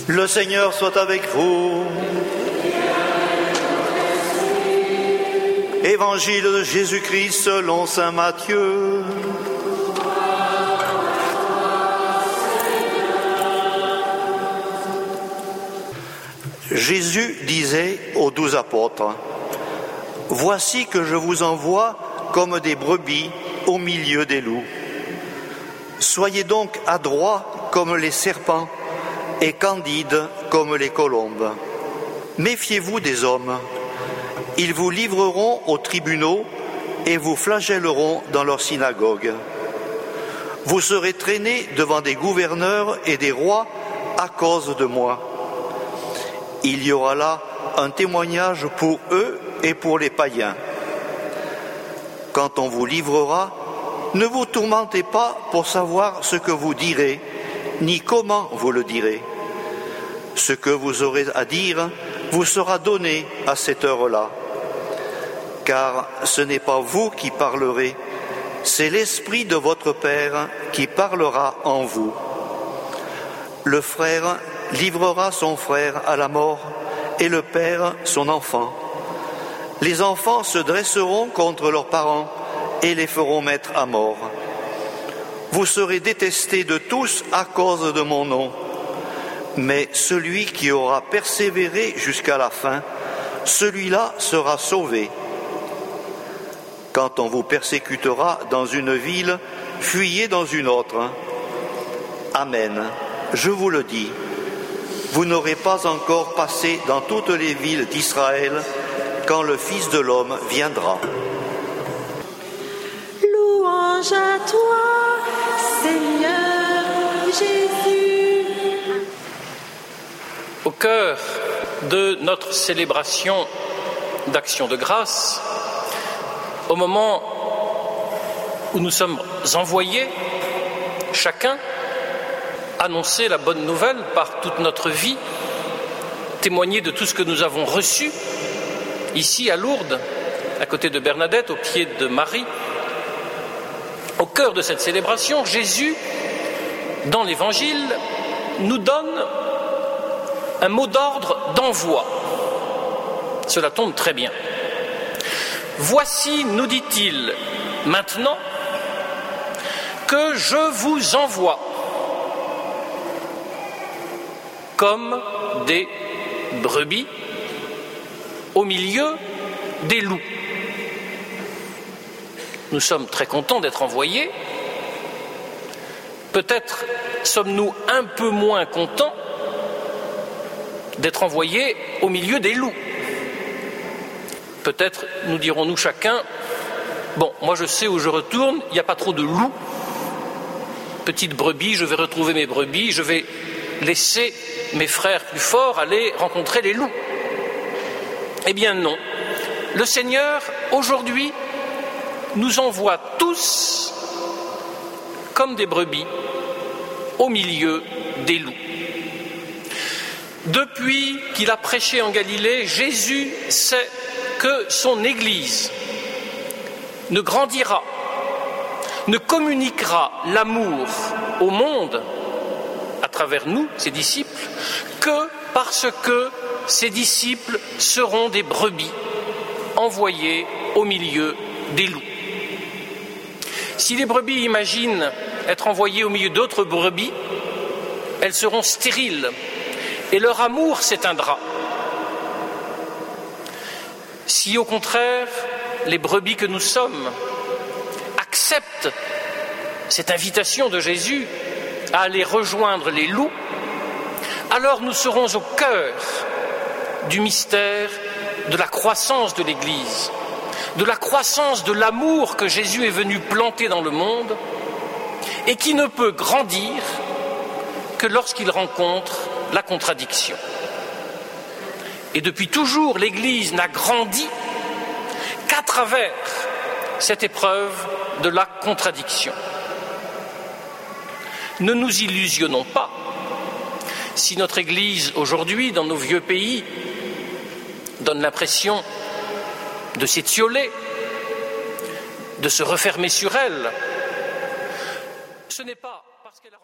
Le Seigneur soit avec vous. Évangile de Jésus-Christ selon saint Matthieu. Jésus disait aux 12 apôtres, « Voici que je vous envoie comme des brebis au milieu des loups. Soyez donc adroits comme les serpents et candides comme les colombes. Méfiez-vous des hommes. Ils vous livreront aux tribunaux et vous flagelleront dans leurs synagogues. Vous serez traînés devant des gouverneurs et des rois à cause de moi. Il y aura là un témoignage pour eux et pour les païens. Quand on vous livrera, ne vous tourmentez pas pour savoir ce que vous direz, ni comment vous le direz. Ce que vous aurez à dire vous sera donné à cette heure-là. Car ce n'est pas vous qui parlerez, c'est l'Esprit de votre Père qui parlera en vous. Le frère livrera son frère à la mort et le père son enfant. Les enfants se dresseront contre leurs parents et les feront mettre à mort. Vous serez détestés de tous à cause de mon nom, mais celui qui aura persévéré jusqu'à la fin, celui-là sera sauvé. Quand on vous persécutera dans une ville, fuyez dans une autre. Amen. Je vous le dis, vous n'aurez pas encore passé dans toutes les villes d'Israël quand le Fils de l'homme viendra. Louange à toi, Seigneur Jésus. Au cœur de notre célébration d'Action de grâce, au moment où nous sommes envoyés, chacun, annoncer la bonne nouvelle par toute notre vie, témoigner de tout ce que nous avons reçu ici à Lourdes, à côté de Bernadette, au pied de Marie. Au cœur de cette célébration, Jésus, dans l'Évangile, nous donne un mot d'ordre d'envoi. Cela tombe très bien. Voici, nous dit-il, maintenant que je vous envoie comme des brebis au milieu des loups. Nous sommes très contents d'être envoyés. Peut-être sommes-nous un peu moins contents d'être envoyés au milieu des loups. Peut-être nous dirons-nous chacun, bon, moi je sais où je retourne, il n'y a pas trop de loups. Petite brebis, je vais retrouver mes brebis, je vais laisser mes frères plus forts aller rencontrer les loups. Eh bien non. Le Seigneur, aujourd'hui, nous envoie tous comme des brebis au milieu des loups. Depuis qu'il a prêché en Galilée, Jésus sait que son Église ne grandira, ne communiquera l'amour au monde à travers nous, ses disciples, que parce que ses disciples seront des brebis envoyés au milieu des loups. Si les brebis imaginent être envoyées au milieu d'autres brebis, elles seront stériles et leur amour s'éteindra. Si au contraire, les brebis que nous sommes acceptent cette invitation de Jésus à aller rejoindre les loups, alors nous serons au cœur du mystère de la croissance de l'Église, de la croissance de l'amour que Jésus est venu planter dans le monde et qui ne peut grandir que lorsqu'il rencontre la contradiction. Et depuis toujours, l'Église n'a grandi qu'à travers cette épreuve de la contradiction. Ne nous illusionnons pas. Si notre Église, aujourd'hui, dans nos vieux pays, donne l'impression de s'étioler, de se refermer sur elle, ce n'est pas parce qu'elle a